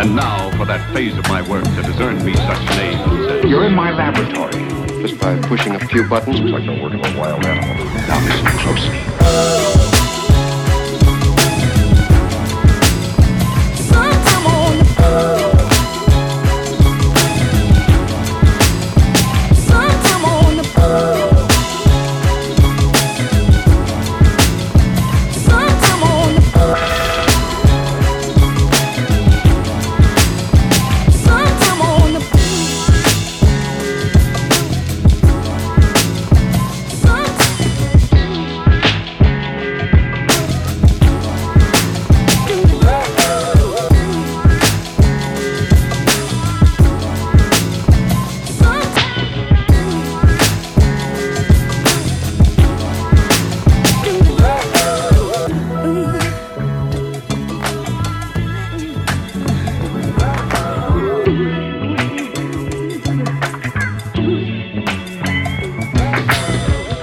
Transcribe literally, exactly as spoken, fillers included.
And now for that phase of my work that has earned me such names. You're in my laboratory. Just by pushing a few buttons, it's like the work of a wild animal. Now listen closely.